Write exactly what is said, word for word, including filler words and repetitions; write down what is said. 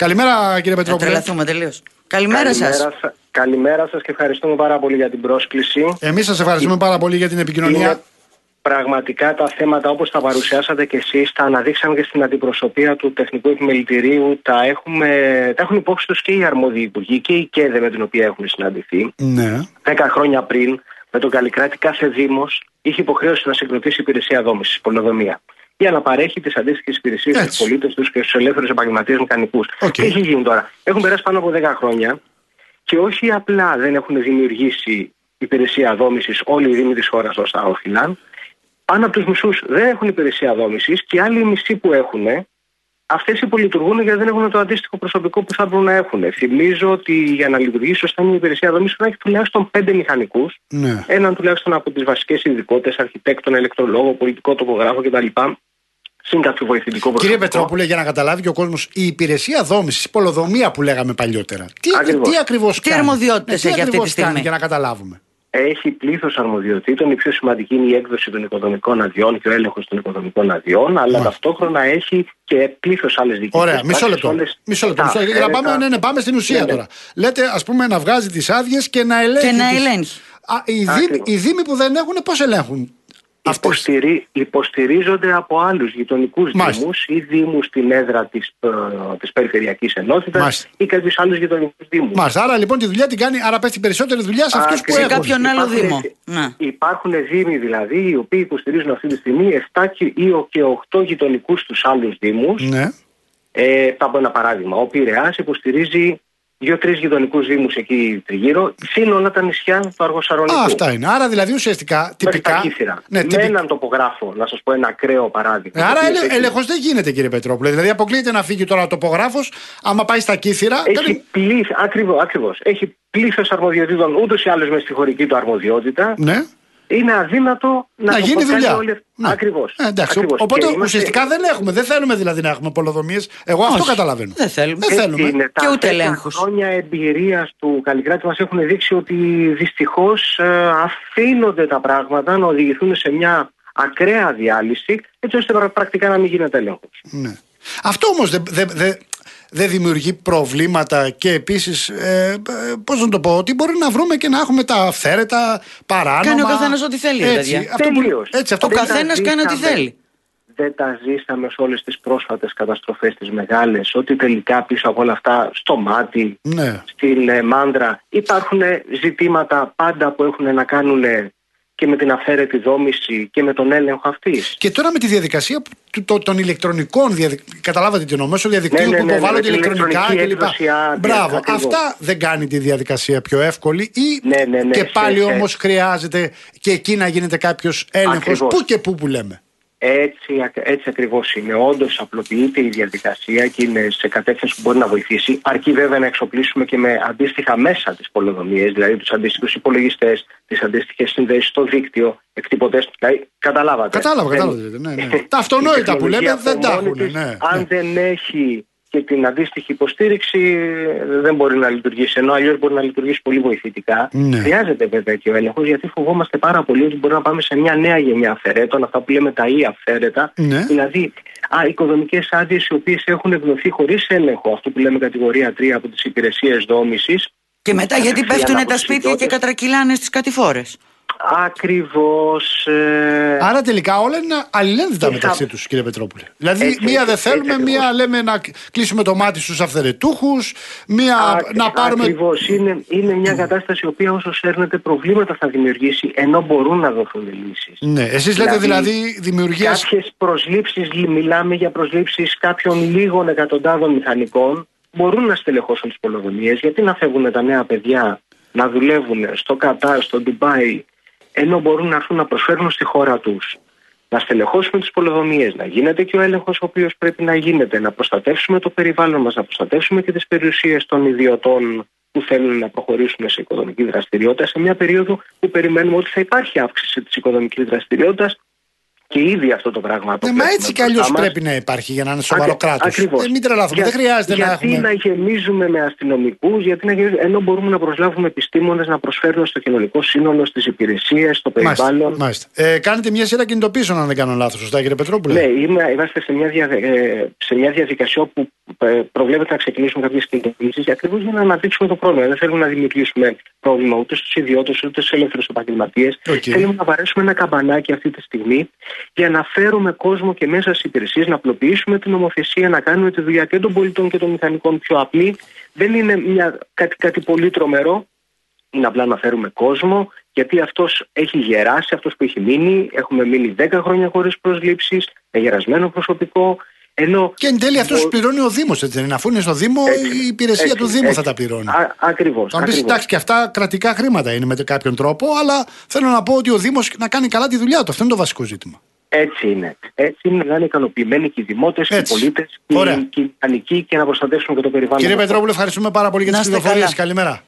Καλημέρα, κύριε Πετρόπουλε. Θα τρελαθούμε τελείως. Καλημέρα σας. Καλημέρα σας και ευχαριστούμε πάρα πολύ για την πρόσκληση. Εμείς σας ευχαριστούμε πάρα πολύ για την επικοινωνία. Είναι πραγματικά τα θέματα όπως τα παρουσιάσατε και εσείς, τα αναδείξαμε και στην αντιπροσωπεία του Τεχνικού Επιμελητηρίου, τα, έχουμε, τα έχουν υπόψη τους και οι αρμόδιοι υπουργοί και η ΚΕΔΕ με την οποία έχουν συναντηθεί. Ναι. Δέκα χρόνια πριν, με τον Καλλικράτη, κάθε δήμος είχε υποχρέωση να συγκροτήσει υπηρεσία δόμησης, πολεοδομία, για να παρέχει τις αντίστοιχες υπηρεσίες στους πολίτες τους και στους ελεύθερους επαγγελματίες μηχανικούς. Okay. Τι έχει γίνει τώρα? Έχουν περάσει πάνω από δέκα χρόνια και όχι απλά δεν έχουν δημιουργήσει υπηρεσία δόμησης όλοι οι δήμοι της χώρας ως τα όφυλαν, πάνω από τους μισούς δεν έχουν υπηρεσία δόμησης και άλλοι μισοί που έχουν, αυτές υπολειτουργούν γιατί δεν έχουν το αντίστοιχο προσωπικό που θα μπορούν να έχουν. Θυμίζω ότι για να λειτουργήσει σωστά μια υπηρεσία δόμησης να έχει τουλάχιστον πέντε μηχανικούς, ναι. έναν τουλάχιστον από τις βασικές ειδικότητες, αρχιτέκτον, ηλεκτρολόγο, πολιτικό τοπογράφο κτλ. Συν κάποιο βοηθητικό προσωπικό. Κύριε Πετρόπουλε, για να καταλάβει και ο κόσμος, η υπηρεσία δόμησης, η πολεοδομία που λέγαμε παλιότερα, τι ακριβώς, τι ακριβώς τι κάνει, αρμοδιότητες ναι, έχει αυτή τη στιγμή, κάνει, για να καταλάβουμε. Έχει πλήθος αρμοδιοτήτων. Η πιο σημαντική είναι η έκδοση των οικοδομικών αδειών και ο έλεγχος των οικοδομικών αδειών, αλλά Μα. ταυτόχρονα έχει και πλήθος άλλες διοικητικές. Ωραία, μισό λεπτό. Όλες... Μισό λεπτό. Μισό λεπτό. Για να πάμε, ναι, ναι, πάμε στην ουσία ναι, ναι. τώρα. Λέτε, ας πούμε, να βγάζει τις άδειες και να ελέγχει. Και να τις... ελέγχει. Α, οι, δήμοι, οι δήμοι που δεν έχουν, πώς ελέγχουν? Υποστηρί, υποστηρίζονται από άλλους γειτονικούς δήμους ή δήμους στην έδρα της, ε, της Περιφερειακής Ενότητας Μάλιστα. ή κάποιους άλλους γειτονικούς δήμους. Μάλιστα. Άρα λοιπόν τη δουλειά την κάνει, άρα πέφτει περισσότερη δουλειά σε αυτούς που σε έχουν. κάποιον άλλο υπάρχουν, δήμο. Υπάρχουν δήμοι δηλαδή οι οποίοι υποστηρίζουν αυτή τη στιγμή επτά και οκτώ γειτονικούς τους άλλους δήμους. Ναι. Ε, θα πω ένα παράδειγμα. Ο Πειραιάς υποστηρίζει δύο-τρεις γειτονικούς δήμους εκεί τριγύρω, συν όλα τα νησιά του Αργοσαρονικού. Α, αυτά είναι. Άρα δηλαδή ουσιαστικά τυπικά. Ναι, με τυπικ... έναν τοπογράφο, να σας πω ένα ακραίο παράδειγμα. Άρα ελε... έχει... έλεγχος δεν γίνεται, κύριε Πετρόπουλε. Δηλαδή αποκλείεται να φύγει τώρα ο τοπογράφος, άμα πάει στα Κύθυρα. Έχει δεν... πλήθ... ακριβώς, ακριβώς. Έχει πλήθος αρμοδιοτήτων ούτως ή άλλως με στη χωρική του αρμοδιότητα. Ναι. Είναι αδύνατο να, να γίνει δουλειά. Όλη... Ναι. Ακριβώς. Ε, εντάξει, Ακριβώς. Οπότε και ουσιαστικά είμαστε... δεν έχουμε, δεν θέλουμε δηλαδή να έχουμε πολεοδομίες. Εγώ Όχι, αυτό καταλαβαίνω. Δεν θέλουμε. Δεν θέλουμε. Είναι, και ούτε ελέγχους. Τα χρόνια εμπειρίας του Καλλικράτη μας έχουν δείξει ότι δυστυχώς ε, αφήνονται τα πράγματα να οδηγηθούν σε μια ακραία διάλυση, έτσι ώστε πρακτικά να μην γίνεται έλεγχος. Ναι. Αυτό όμως δεν δε, δε, δε δημιουργεί προβλήματα και επίσης, ε, πώς να το πω, ότι μπορεί να βρούμε και να έχουμε τα αυθαίρετα, παράνομα. Κάνει ο καθένας ό,τι θέλει, έτσι, παιδιά. Αυτό που, έτσι, αυτό ο καθένας κάνει ό,τι θέλει. Δεν τα ζήσαμε σε όλες τις πρόσφατες καταστροφές τις μεγάλες, ότι τελικά πίσω από όλα αυτά στο μάτι, ναι. στην ε, μάντρα υπάρχουν ζητήματα πάντα που έχουν να κάνουν και με την αυθαίρετη δόμηση και με τον έλεγχο αυτής. Και τώρα με τη διαδικασία του, το, των ηλεκτρονικών, διαδικ... καταλάβατε τι εννοώ, μέσω διαδικτύου ναι, ναι, που υποβάλλονται ναι, ναι, ηλεκτρονικά κλπ. Μπράβο, ακριβώς. Αυτά δεν κάνει τη διαδικασία πιο εύκολη ή ναι, ναι, ναι, και πάλι σε, όμως σε... χρειάζεται και εκεί να γίνεται κάποιος έλεγχος, πού και πού που λέμε. Έτσι, έτσι ακριβώς είναι. Όντως απλοποιείται η διαδικασία και είναι σε κατεύθυνση που μπορεί να βοηθήσει. Αρκεί βέβαια να εξοπλίσουμε και με αντίστοιχα μέσα τις πολεοδομίες, δηλαδή τους αντίστοιχους υπολογιστές, τις αντίστοιχες συνδέσεις στο δίκτυο, εκτυπωτές. Δηλαδή, καταλάβατε. Κατάλαβα, κατάλαβα. Ναι, ναι. Τα αυτονόητα που λέμε δεν τα έχουν. Ναι, ναι. Αν δεν έχει και την αντίστοιχη υποστήριξη, δεν μπορεί να λειτουργήσει. Ενώ αλλιώς μπορεί να λειτουργήσει πολύ βοηθητικά. Ναι. Χρειάζεται βέβαια και ο έλεγχος, γιατί φοβόμαστε πάρα πολύ ότι μπορεί να πάμε σε μια νέα γενιά αυθαιρέτων, αυτά που λέμε τα ή αυθαίρετα. Ναι. Δηλαδή, α, οικοδομικές άδειες οι οποίες έχουν εκδοθεί χωρίς έλεγχο, αυτό που λέμε κατηγορία τρία από τις υπηρεσίες δόμησης. Και μετά γιατί πέφτουν τα σπίτια και κατρακυλάνε στις κατηφόρες. Ακριβώς. Ε... Άρα τελικά όλα είναι αλληλένδετα θα... μεταξύ τους, κύριε Πετρόπουλε. Δηλαδή, έτσι, μία δεν θέλουμε, έτσι, μία λέμε να κλείσουμε το μάτι στους αυθαιρετούχους, μία Α, να πάρουμε. Ακριβώς. Είναι, είναι μια κατάσταση η οποία όσο σέρνεται προβλήματα θα δημιουργήσει, ενώ μπορούν να δοθούν λύσεις. Ναι, εσείς λέτε δηλαδή, δηλαδή δημιουργία. Κάποιες προσλήψεις, μιλάμε για προσλήψεις κάποιων λίγων εκατοντάδων μηχανικών, μπορούν να στελεχώσουν τις πολεοδομίες. Γιατί να φεύγουν τα νέα παιδιά να δουλεύουν στο Κατάρ, στο Ντουμπάι, ενώ μπορούν να έρθουν να προσφέρουν στη χώρα τους, να στελεχώσουμε τις πολεοδομίες, να γίνεται και ο έλεγχος ο οποίος πρέπει να γίνεται, να προστατεύσουμε το περιβάλλον μας, να προστατεύσουμε και τις περιουσίες των ιδιωτών που θέλουν να προχωρήσουν σε οικοδομική δραστηριότητα σε μια περίοδο που περιμένουμε ότι θα υπάρχει αύξηση της οικοδομικής δραστηριότητας και ήδη αυτό το πράγμα. Ναι, μα έτσι κι αλλιώς πρέπει να υπάρχει για να είναι σοβαρό κράτος. Ακριβώς. Ε, μην τρελαθούμε, Για, δεν χρειάζεται γιατί να έχουμε. Γιατί να γεμίζουμε με αστυνομικούς, γιατί να γεμίζουμε, ενώ μπορούμε να προσλάβουμε επιστήμονες να προσφέρουν στο κοινωνικό σύνολο, στις υπηρεσίες, στο περιβάλλον. Μάλιστα, μάλιστα. Ε, κάνετε μια σειρά κινητοποίησεων, αν δεν κάνω λάθος, σωστά, κύριε Πετρόπουλε? Ναι, είμαι, είμαστε σε μια, δια, σε μια διαδικασία που προβλέπεται να ξεκινήσουμε κάποιες κινητοποιήσεις ακριβώς για να αναδείξουμε το πρόβλημα. Δεν θέλουμε να δημιουργήσουμε πρόβλημα ούτε στους ιδιώτες ούτε στους ελεύθερους επαγγελματίες. Okay. Θέλουμε να βαρέσουμε ένα καμπανάκι αυτή τη στιγμή για να φέρουμε κόσμο και μέσα στις υπηρεσίες, να απλοποιήσουμε την νομοθεσία, να κάνουμε τη δουλειά και των πολιτών και των μηχανικών πιο απλή. Δεν είναι μια, κάτι, κάτι πολύ τρομερό. Είναι απλά να φέρουμε κόσμο, γιατί αυτός έχει γεράσει, αυτός που έχει μείνει. Έχουμε μείνει δέκα χρόνια χωρίς προσλήψεις, με γερασμένο προσωπικό. Ενώ και εν τέλει αυτός τους πληρώνει ο Δήμος, έτσι δεν είναι? Αφού είναι στο Δήμο, έτσι, η υπηρεσία έτσι, του Δήμου έτσι, θα τα πληρώνει. Α, ακριβώς. Αν πεις, εντάξει, και αυτά κρατικά χρήματα είναι με κάποιον τρόπο, αλλά θέλω να πω ότι ο Δήμος να κάνει καλά τη δουλειά του. Αυτό είναι το βασικό ζήτημα. Έτσι είναι. Έτσι είναι να είναι ικανοποιημένοι και οι δημότες και οι πολίτες και οι μηχανικοί και να προστατεύσουν και το περιβάλλον. Κύριε Πετρόπουλε, ευχαριστούμε πάρα πολύ για τις πληροφορίες. Καλημέρα.